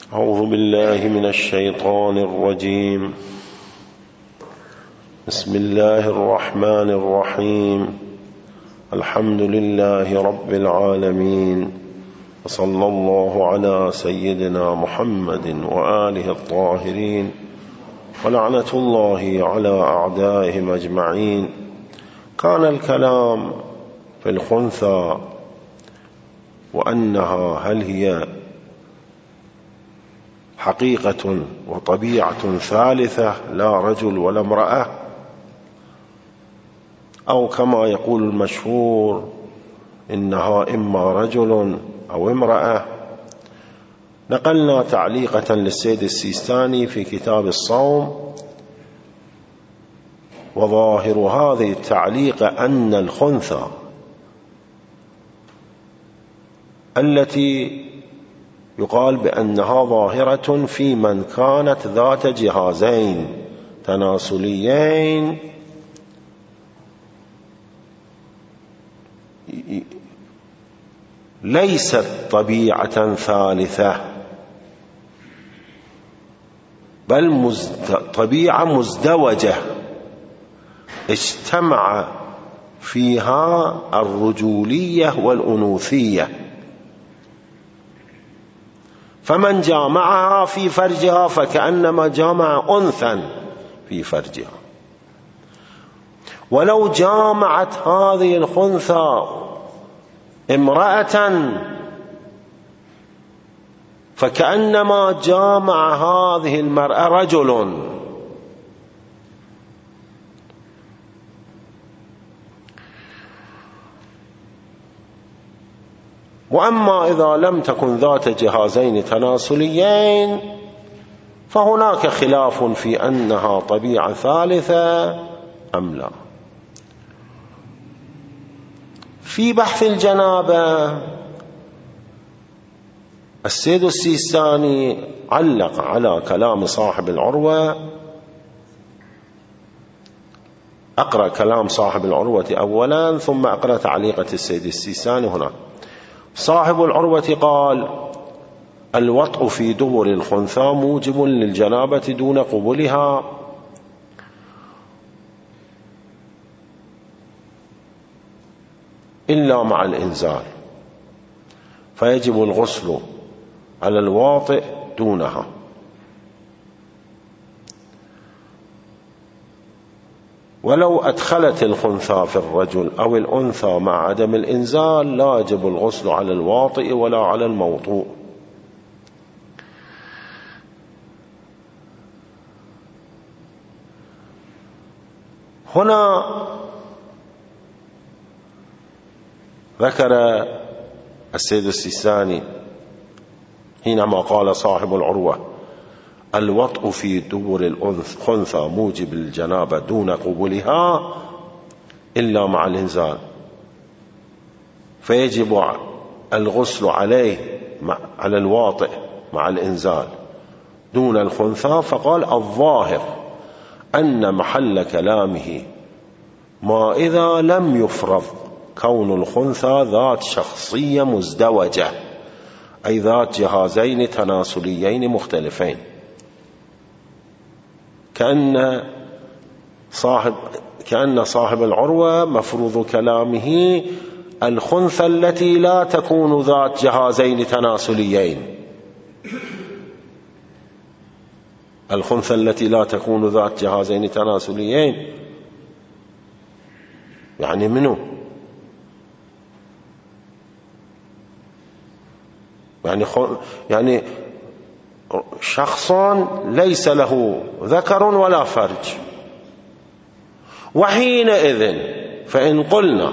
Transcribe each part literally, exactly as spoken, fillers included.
أعوذ بالله من الشيطان الرجيم. بسم الله الرحمن الرحيم. الحمد لله رب العالمين، وصلى الله على سيدنا محمد وآله الطاهرين، ولعنة الله على أعدائهم أجمعين. كان الكلام في الخنثى وأنها هل هي حقيقة وطبيعة ثالثة لا رجل ولا امرأة، أو كما يقول المشهور إنها إما رجل أو امرأة. نقلنا تعليقة للسيد السيستاني في كتاب الصوم، وظاهر هذه التعليق أن الخنثى التي يقال بأنها ظاهرة في من كانت ذات جهازين تناسليين ليست طبيعة ثالثة، بل مزد... طبيعة مزدوجة اجتمع فيها الرجولية والأنوثية، فمن جامعها في فرجها فكأنما جامع أنثى في فرجها. ولو جامعت هذه الخنثى امرأة فكأنما جامع هذه المرأة رجل. وأما إذا لم تكن ذات جهازين تناسليين فهناك خلاف في أنها طبيعة ثالثة أم لا. في بحث الجنابة السيد السيستاني علق على كلام صاحب العروة. أقرأ كلام صاحب العروة أولا ثم أقرأ تعليقة السيد السيستاني هنا. صاحب العروة قال: الوطء في دبر الخنثى موجب للجنابة دون قبولها، إلا مع الإنزال، فيجب الغسل على الواطئ دونها. ولو أدخلت الخنثى في الرجل أو الأنثى مع عدم الإنزال لا يجب الغسل على الواطئ ولا على الموطوء. هنا ذكر السيد السيستاني حينما قال صاحب العروة: الوطء في دبر الخنثى موجب الجنابة دون قبولها إلا مع الإنزال، فيجب الغسل عليه على الواطئ مع الإنزال دون الخنثى. فقال: الظاهر أن محل كلامه ما إذا لم يفرض كون الخنثى ذات شخصية مزدوجة، أي ذات جهازين تناسليين مختلفين، كأن صاحب كأن صاحب العروة مفروض كلامه الخنثى التي لا تكون ذات جهازين تناسليين، الخنثى التي لا تكون ذات جهازين تناسليين يعني منه؟ يعني يعني شخص ليس له ذكر ولا فرج. وحينئذ فإن قلنا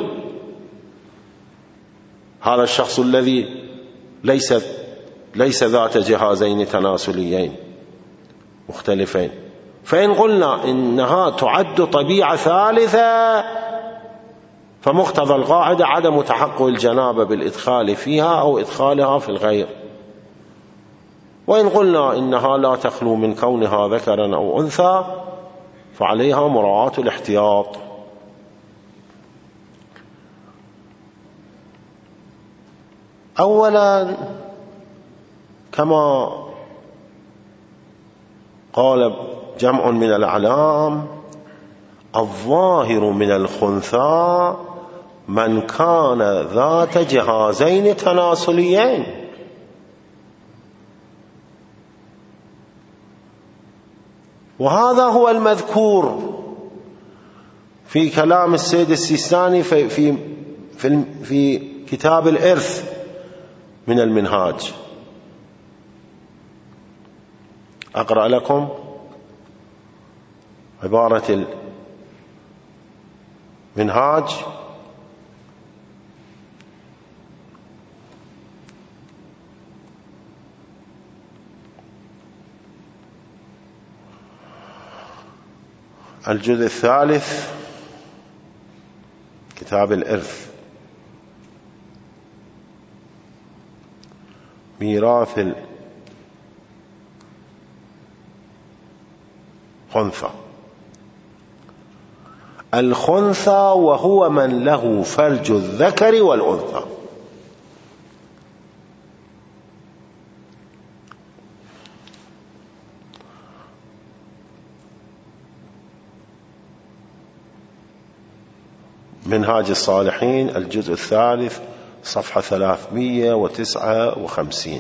هذا الشخص الذي ليس ليس ذات جهازين تناسليين مختلفين، فإن قلنا إنها تعد طبيعة ثالثة فمقتضى القاعدة عدم تحقق الجنابة بالإدخال فيها أو إدخالها في الغير. وإن قلنا إنها لا تخلو من كونها ذكرا أو أنثى فعليها مراعاة الاحتياط. أولا كما قال جمع من الأعلام: الظاهر من الخنثى من كان ذات جهازين تناسليين. وهذا هو المذكور في كلام السيد السيستاني في في في, في كتاب الإرث من المنهاج. أقرأ لكم عبارة المنهاج: الجزء الثالث كتاب الإرث، ميراث الخنثى: الخنثى وهو من له فرج الذكر والأنثى. منهاج الصالحين الجزء الثالث صفحة ثلاثمئة وتسعة وخمسين.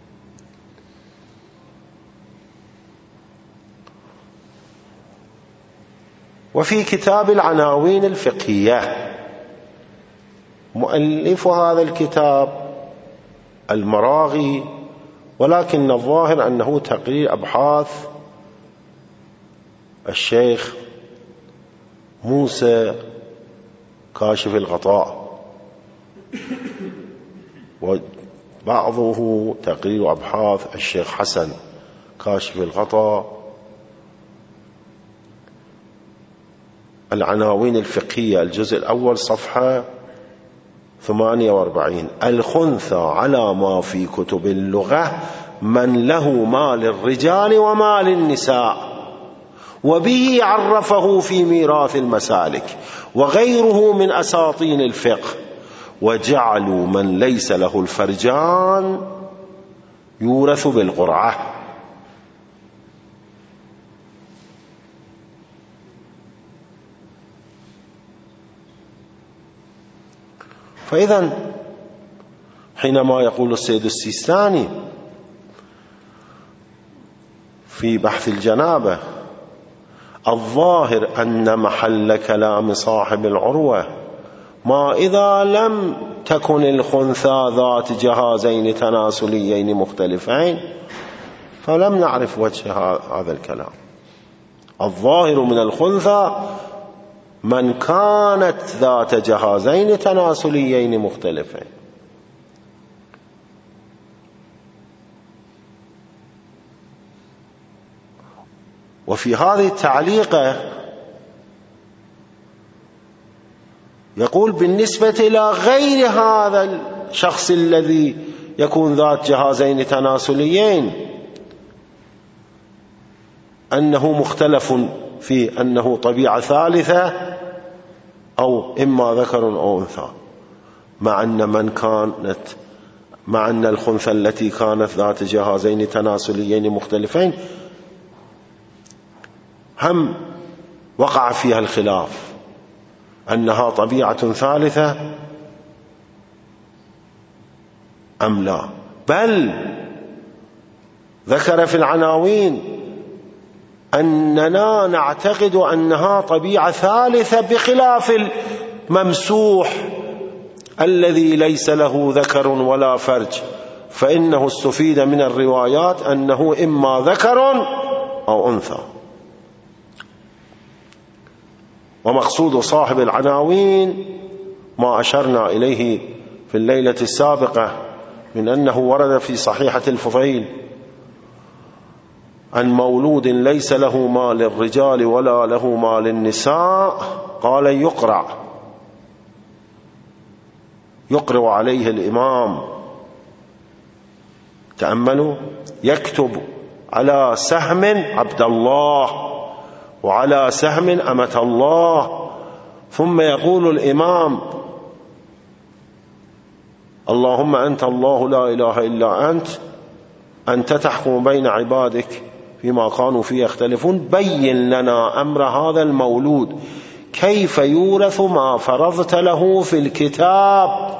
وفي كتاب العناوين الفقهية، مؤلف هذا الكتاب المراغي، ولكن الظاهر أنه تقرير أبحاث الشيخ موسى كاشف الغطاء، وبعضه تقرير أبحاث الشيخ حسن كاشف الغطاء. العناوين الفقهية الجزء الأول صفحة ثمانية وأربعين: الخنثى على ما في كتب اللغة من له ما للرجال وما للنساء، وبه عرفه في ميراث المسالك وغيره من أساطين الفقه، وجعلوا من ليس له الفرجان يورث بالقرعة. فإذا حينما يقول السيد السيستاني في بحث الجنابة: الظاهر أن محل كلام صاحب العروة ما إذا لم تكن الخنثى ذات جهازين تناسليين مختلفين، فلم نعرف وجه هذا الكلام. الظاهر من الخنثى من كانت ذات جهازين تناسليين مختلفين. وفي هذه التعليقة يقول: بالنسبة إلى غير هذا الشخص الذي يكون ذات جهازين تناسليين أنه مختلف في أنه طبيعة ثالثة أو إما ذكر أو أنثى، مع أن من كانت مع أن الخنثى التي كانت ذات جهازين تناسليين مختلفين هم وقع فيها الخلاف أنها طبيعة ثالثة أم لا، بل ذكر في العناوين أننا نعتقد أنها طبيعة ثالثة بخلاف الممسوح الذي ليس له ذكر ولا فرج، فإنه استفيد من الروايات أنه إما ذكر أو أنثى. ومقصود صاحب العناوين ما أشرنا إليه في الليلة السابقة من أنه ورد في صحيحة الفضيل عن مولود ليس له ما للرجال ولا له ما للنساء، قال يقرع يقرع عليه الإمام، تأملوا، يكتب على سهم عبد الله وعلى سهم أمة الله، ثم يقول الإمام: اللهم أنت الله لا إله إلا أنت، أنت تحكم بين عبادك فيما كانوا فيه يختلفون بين لنا أمر هذا المولود كيف يورث ما فرضت له في الكتاب.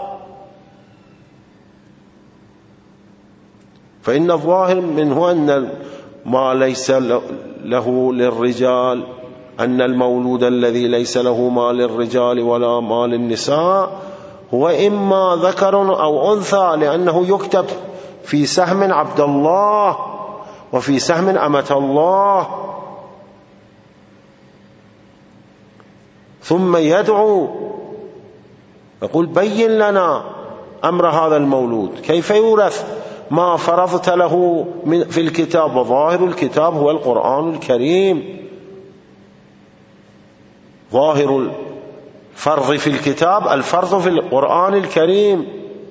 فإن الظاهر منه أن ما ليس له للرجال، أن المولود الذي ليس له ما للرجال ولا ما للنساء هو إما ذكر أو أنثى، لأنه يكتب في سهم عبد الله وفي سهم أمة الله، ثم يدعو يقول بين لنا أمر هذا المولود كيف يورث ما فرضت له في الكتاب. وظاهر الكتاب هو القرآن الكريم، ظاهر الفرض في الكتاب الفرض في القرآن الكريم.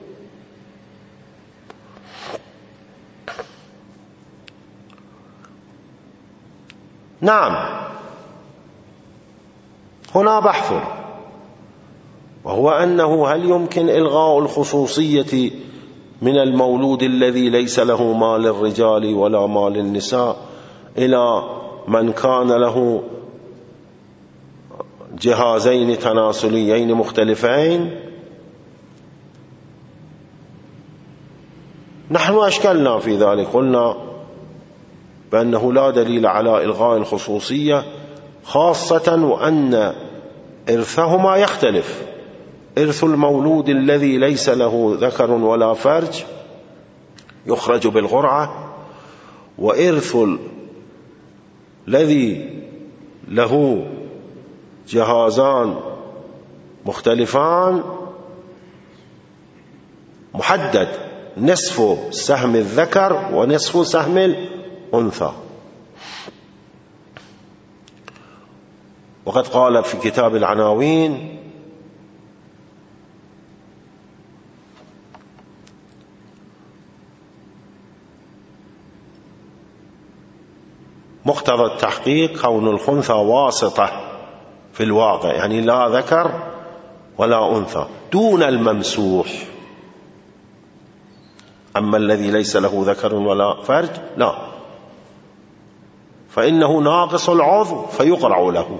نعم، هنا بحث، وهو أنه هل يمكن إلغاء الخصوصية من المولود الذي ليس له ما للرجال ولا ما للنساء إلى من كان له جهازين تناسليين مختلفين؟ نحن أشكلنا في ذلك، قلنا بأنه لا دليل على إلغاء الخصوصية، خاصة وأن إرثهما يختلف. إرث المولود الذي ليس له ذكر ولا فرج يخرج بالقرعة، وإرث الذي له جهازان مختلفان محدد، نصف سهم الذكر ونصف سهم الأنثى. وقد قال في كتاب العناوين: مقتضى التحقيق كون الخنثى واسطة في الواقع، يعني لا ذكر ولا أنثى، دون الممسوح. أما الذي ليس له ذكر ولا فرج لا، فإنه ناقص العضو فيقرع له.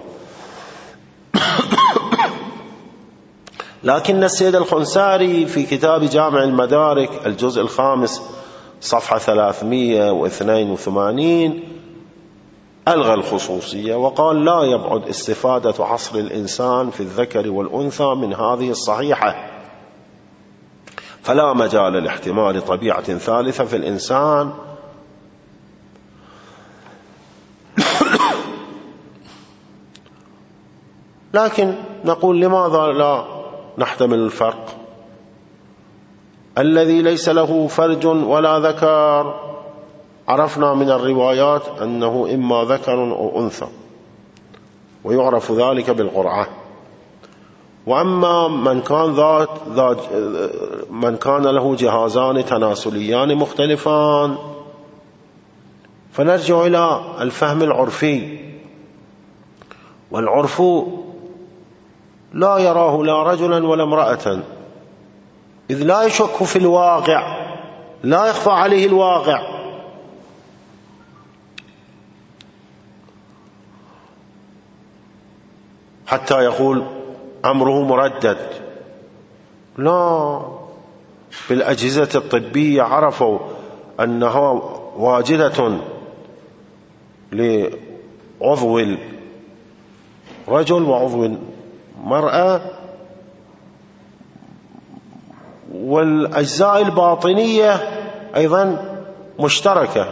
لكن السيد الخنساري في كتاب جامع المدارك الجزء الخامس صفحة ثلاثمئة واثنين وثمانين ألغى الخصوصية، وقال: لا يبعد استفادة عصر الإنسان في الذكر والأنثى من هذه الصحيحة، فلا مجال لاحتمال طبيعة ثالثة في الإنسان. لكن نقول: لماذا لا نحتمل الفرق؟ الذي ليس له فرج ولا ذكر عرفنا من الروايات أنه إما ذكر أو أنثى، ويعرف ذلك بالقرعة. وأما من كان ذات ذات من كان له جهازان تناسليان مختلفان، فنرجع إلى الفهم العرفي، والعرف لا يراه لا رجلا ولا امرأة، إذ لا يشك في الواقع، لا يخفى عليه الواقع. حتى يقول أمره مردد، لا، بالأجهزة الطبية عرفوا أنها واجدة لعضو الرجل وعضو المرأة، والأجزاء الباطنية أيضا مشتركة.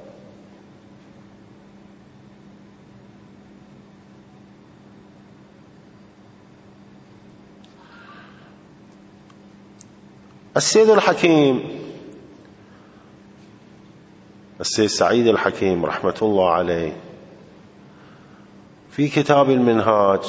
السيد الحكيم السيد سعيد الحكيم رحمة الله عليه في كتاب المنهاج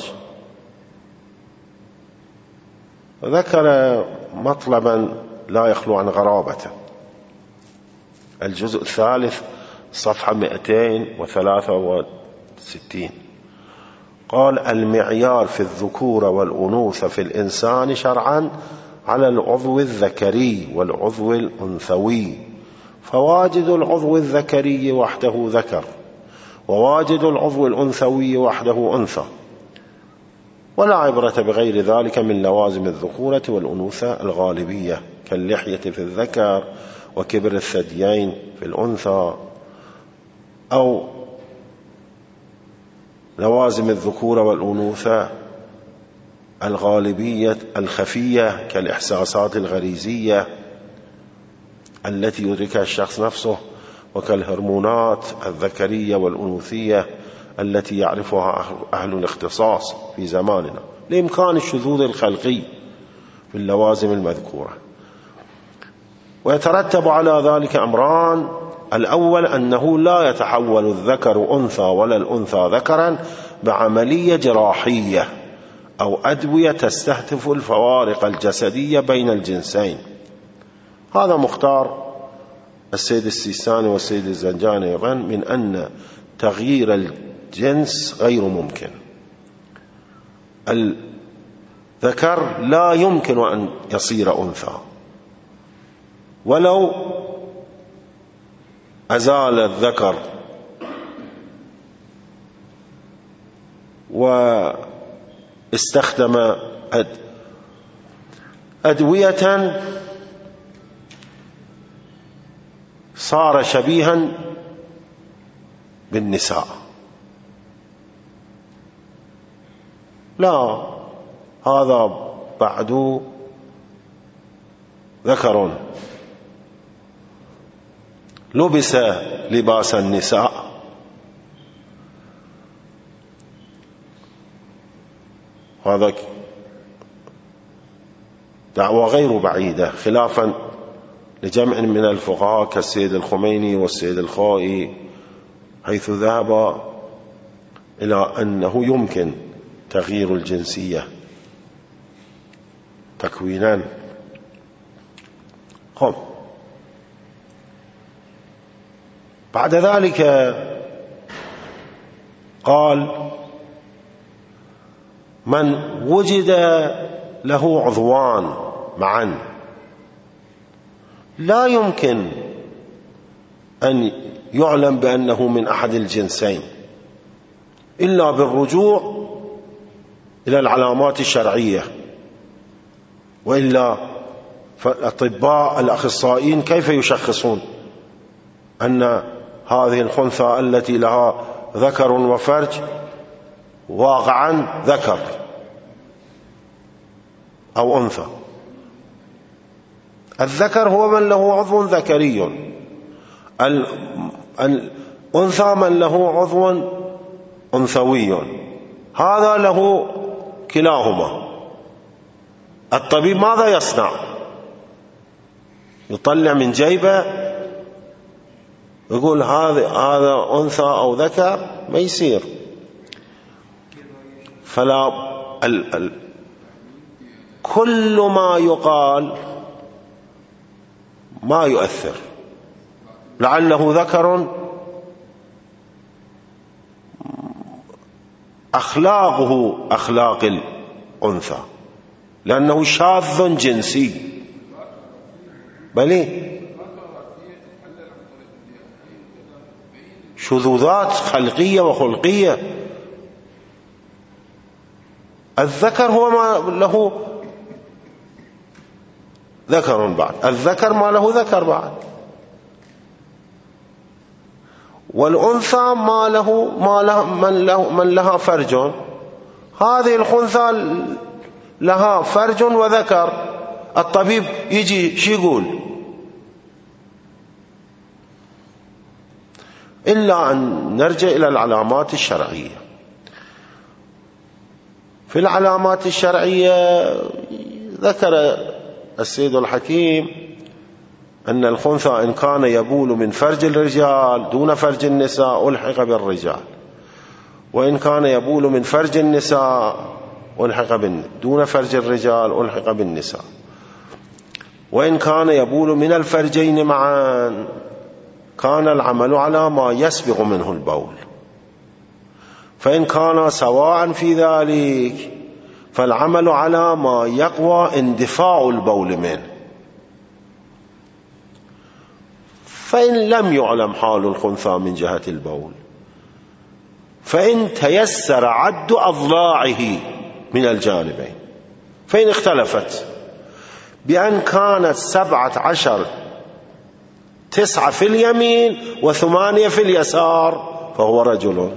ذكر مطلبا لا يخلو عن غرابته، الجزء الثالث صفحة مئتين وثلاثة وستين، قال: المعيار في الذكورة والأنوثة في الإنسان شرعا على العضو الذكري والعضو الأنثوي، فواجد العضو الذكري وحده ذكر، وواجد العضو الأنثوي وحده أنثى، ولا عبرة بغير ذلك من لوازم الذكورة والأنوثة الغالبية كاللحية في الذكر وكبر الثديين في الأنثى، أو لوازم الذكورة والأنوثة الغالبية الخفية كالإحساسات الغريزية التي يدركها الشخص نفسه، وكالهرمونات الذكرية والأنوثية التي يعرفها أهل الاختصاص في زماننا لإمكان الشذوذ الخلقي في اللوازم المذكورة. ويترتب على ذلك أمران: الأول أنه لا يتحول الذكر أنثى ولا الأنثى ذكرا بعملية جراحية أو أدوية تستهدف الفوارق الجسدية بين الجنسين. هذا مختار السيد السيستاني والسيد الزنجاني أيضا من أن تغيير الجنس غير ممكن. الذكر لا يمكن أن يصير أنثى ولو أزال الذكر واستخدم أدوية صار شبيها بالنساء. لا، هذا بعد ذكر لبس لباس النساء. هذا دعوة غير بعيدة خلافا لجمع من الفقهاء كالسيد الخميني والسيد الخائي، حيث ذهب إلى أنه يمكن تغيير الجنسية تكوينا. خب بعد ذلك قال: من وجد له عضوان معا لا يمكن أن يعلم بأنه من أحد الجنسين إلا بالرجوع إلى العلامات الشرعية، وإلا فالأطباء الأخصائيين كيف يشخصون أن هذه الخنثى التي لها ذكر وفرج واقعا ذكر أو أنثى؟ الذكر هو من له عضو ذكري، الأنثى من له عضو أنثوي، هذا له كلاهما. الطبيب ماذا يصنع؟ يطلع من جيبه يقول هذا هذا أنثى أو ذكر؟ ما يصير. فلا ال ال كل ما يقال ما يؤثر، لعله ذكر أخلاقه أخلاق الأنثى لأنه شاذ جنسي. بلي شذوذات خلقية وخلقية. الذكر هو ما له ذكر بعد، الذكر ما له ذكر بعد، والأنثى ما له ما له من له من لها فرج. هذه الخنثى لها فرج وذكر، الطبيب يجي شو يقول؟ إلا أن نرجع إلى العلامات الشرعية. في العلامات الشرعية ذكر السيد الحكيم أن الخنثى إن كان يبول من فرج الرجال دون فرج النساء ألحق بالرجال، وإن كان يبول من فرج النساء ألحق دون فرج الرجال ألحق بالنساء، وإن كان يبول من الفرجين معا كان العمل على ما يسبق منه البول، فإن كان سواء في ذلك فالعمل على ما يقوى اندفاع البول منه. فإن لم يعلم حال الخنثى من جهة البول، فإن تيسر عد أضلاعه من الجانبين، فإن اختلفت بأن كانت سبعة عشر تسعة في اليمين وثمانية في اليسار فهو رجل،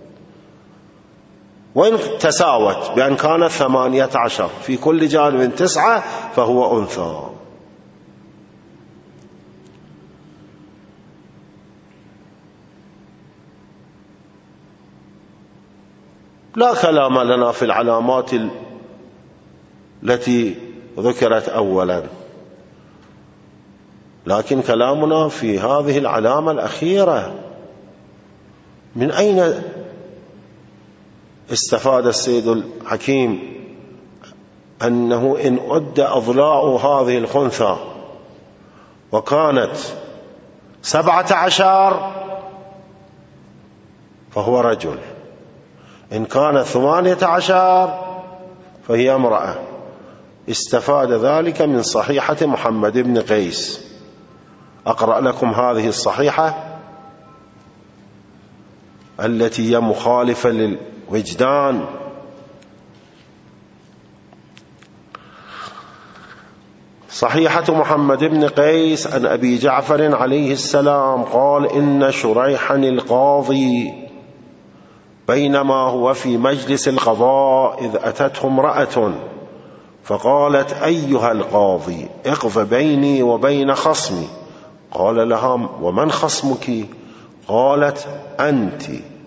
وإن تساوت بأن كانت ثمانية عشر في كل جانب تسعة فهو أنثى. لا كلام لنا في العلامات التي ذكرت أولا، لكن كلامنا في هذه العلامة الأخيرة. من أين استفاد السيد الحكيم أنه إن أد أضلاع هذه الخنثى وكانت سبعة عشر فهو رجل، إن كانت ثمانية عشر فهي امرأة؟ استفاد ذلك من صحيحة محمد بن قيس. أقرأ لكم هذه الصحيحة التي هي مخالفة للوجدان. صحيحة محمد بن قيس عن أبي جعفر عليه السلام قال: إن شريحا القاضي بينما هو في مجلس القضاء إذ أتته امرأة فقالت: أيها القاضي اقض بيني وبين خصمي. قال لها: ومن خصمك؟ قالت: أنت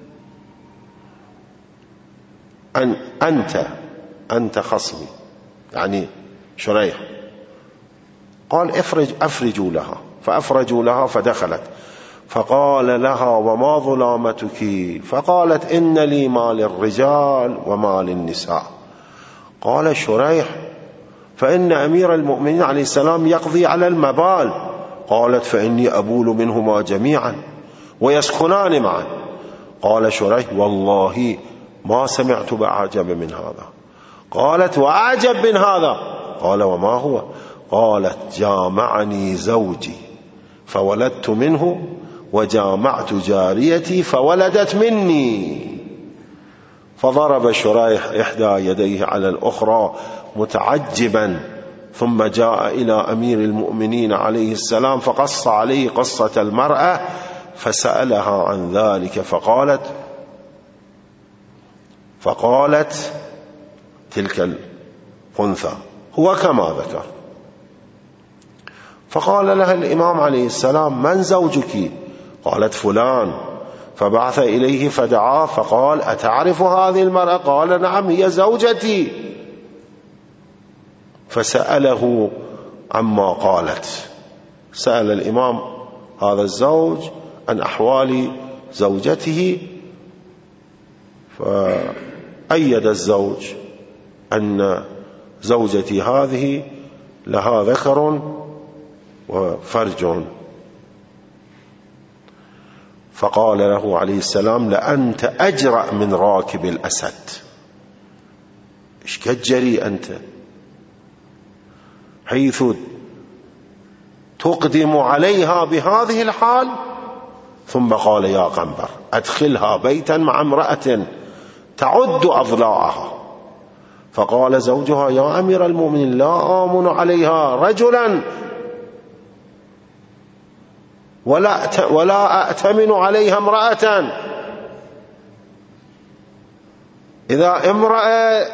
أن أنت أنت خصمي، يعني شريح. قال: افرج أفرجوا لها، فأفرجوا لها فدخلت، فقال لها: وما ظلامتك؟ فقالت: إن لي مال الرجال ومال النساء. قال شريح: فإن أمير المؤمنين عليه السلام يقضي على المبال. قالت: فإني أبول منهما جميعا ويسكنان معا. قال شريح: والله ما سمعت بأعجب من هذا. قالت: وأعجب من هذا؟ قال: وما هو؟ قالت: جامعني زوجي فولدت منه، وجامعت جاريتي فولدت مني. فضرب شريح إحدى يديه على الأخرى متعجبا، ثم جاء إلى أمير المؤمنين عليه السلام فقص عليه قصة المرأة فسألها عن ذلك، فقالت فقالت تلك الخنثى هو كما ذكر. فقال لها الإمام عليه السلام: من زوجك؟ قالت: فلان. فبعث إليه فدعاه فقال: أتعرف هذه المرأة؟ قال: نعم، هي زوجتي. فسأله عما قالت، سأل الإمام هذا الزوج عن أحوال زوجته، فأيد الزوج أن زوجتي هذه لها ذكر وفرج. فقال له عليه السلام: لأنت أجرأ من راكب الأسد. إيش كجري أنت، حيث تقدم عليها بهذه الحال. ثم قال: يا قنبر أدخلها بيتا مع امرأة تعد أضلاعها. فقال زوجها: يا أمير المؤمنين، لا آمن عليها رجلا ولا ولا أأتمن عليها امرأة. إذا امرأة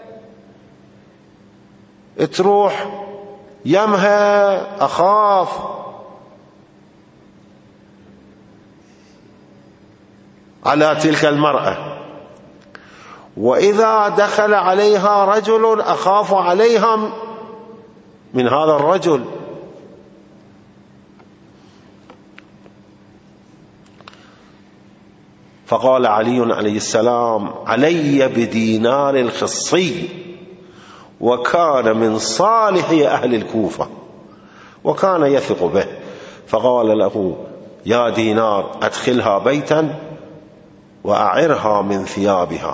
تروح يمها أخاف. على تلك المرأة، وإذا دخل عليها رجل أخاف عليها من هذا الرجل. فقال علي عليه السلام: علي بدينار الخصي، وكان من صالح أهل الكوفة وكان يثق به. فقال له: يا دينار أدخلها بيتا وأعرها من ثيابها،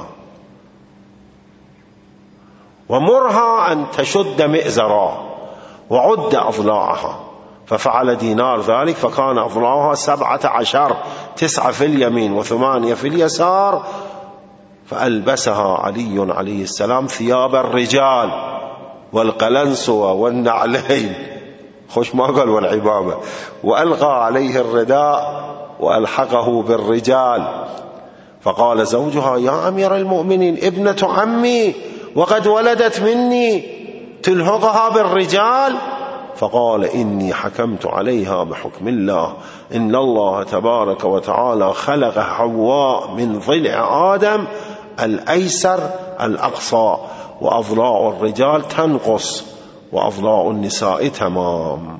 ومرها أن تشد مئزرا وعد أضلاعها، ففعل دينار ذلك فكان أضلاعها سبعة عشر، تسعة في اليمين وثمانية في اليسار. فألبسها علي عليه السلام ثياب الرجال والقلنسوة والنعلين، خوش ما قال والعبابة، وألقى عليه الرداء وألحقه بالرجال. فقال زوجها: يا أمير المؤمنين، ابنة عمي وقد ولدت مني تلحقها بالرجال؟ فقال: إني حكمت عليها بحكم الله، إن الله تبارك وتعالى خلق حواء من ضلع آدم الأيسر الأقصى، وأضلاع الرجال تنقص وأضلاع النساء تمام.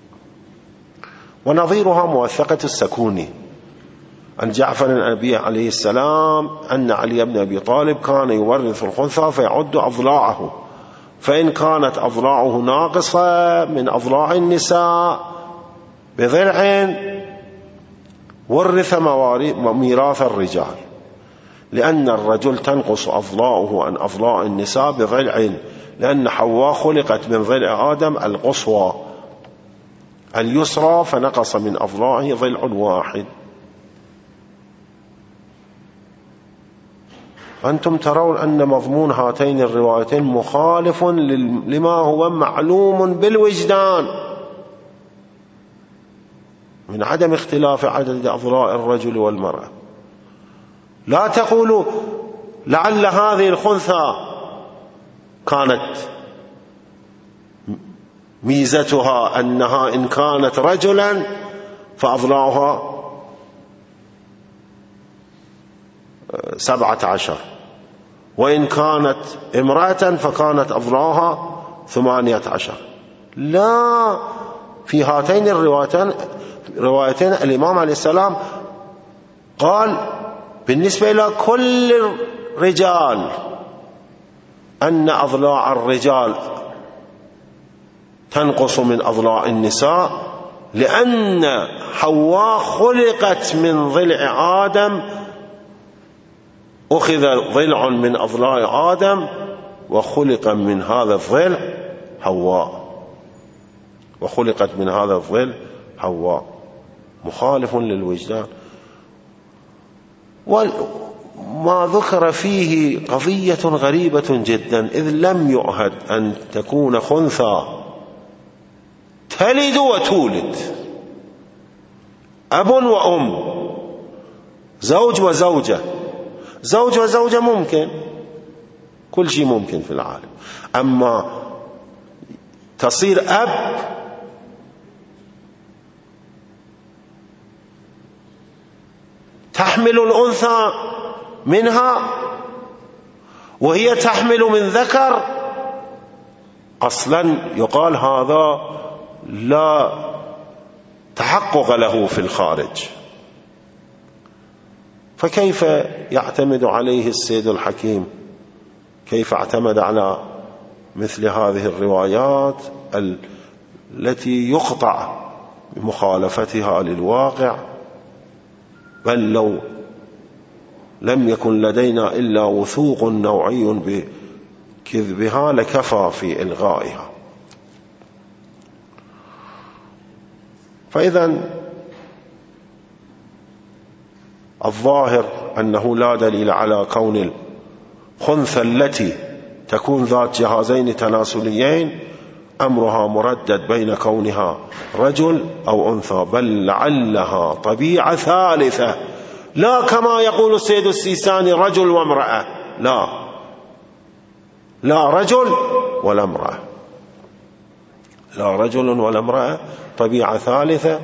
ونظيرها موثقة السكوني عن جعفر النبي عليه السلام أن علي بن أبي طالب كان يورث الخنثى فيعد أضلاعه، فإن كانت أضلاعه ناقصة من أضلاع النساء بضلع ورث ميراث الرجال، لأن الرجل تنقص أضلاعه عن أضلاع النساء بضلع، لأن حواء خلقت من ضلع آدم القصوى اليسرى فنقص من أضلاعه ضلع واحد. أنتم ترون أن مضمون هاتين الروايتين مخالف لما هو معلوم بالوجدان من عدم اختلاف عدد أضلاع الرجل والمرأة. لا تقولوا لعل هذه الخنثى كانت ميزتها أنها إن كانت رجلا فأضلاعها سبعة عشر، وإن كانت امرأة فكانت أضلاعها ثمانية عشر. لا، في هاتين الروايتين روايتين الإمام عليه السلام قال بالنسبة إلى كل الرجال أن أضلاع الرجال تنقص من أضلاع النساء، لأن حواء خلقت من ضلع آدم، أخذ ضلع من أضلاع آدم وخلق من هذا الضلع حواء، وخلقت من هذا الضلع حواء، مخالف للوجدان. وما ذكر فيه قضية غريبة جدا، إذ لم يعهد أن تكون خنثى تلد وتولد، أب وأم، زوج وزوجة. زوج وزوجة ممكن، كل شيء ممكن في العالم، أما تصير أب تحمل الأنثى منها وهي تحمل من ذكر، أصلا يقال هذا لا تحقق له في الخارج. فكيف يعتمد عليه السيد الحكيم؟ كيف اعتمد على مثل هذه الروايات التي يقطع بمخالفتها للواقع؟ بل لو لم يكن لدينا إلا وثوق نوعي بكذبها لكفى في إلغائها. فإذا الظاهر أنه لا دليل على كون الخنثى التي تكون ذات جهازين تناسليين أمرها مردد بين كونها رجل أو أنثى، بل لعلها طبيعة ثالثة، لا كما يقول السيد السيستاني رجل وامرأة، لا لا رجل ولا امرأة، لا رجل ولا امرأة، طبيعة ثالثة،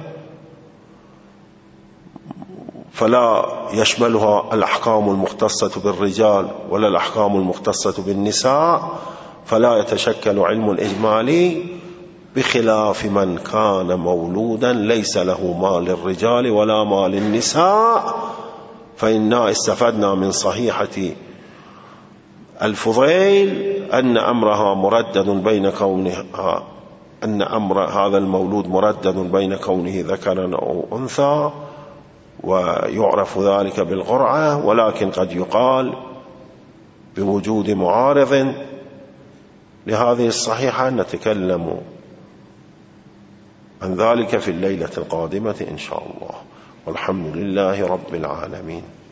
فلا يشملها الأحكام المختصة بالرجال ولا الأحكام المختصة بالنساء، فلا يتشكل علم الإجمالي، بخلاف من كان مولودا ليس له مال الرجال ولا مال النساء. فإنا استفدنا من صحيحة الفضيل أن أمرها مردد بين كونها أن أمر هذا المولود مردد بين كونه ذكرا أو أنثى، ويعرف ذلك بالقرعة، ولكن قد يقال بوجود معارض لهذه الصحيحة نتكلم عن ذلك في الليلة القادمة إن شاء الله، والحمد لله رب العالمين.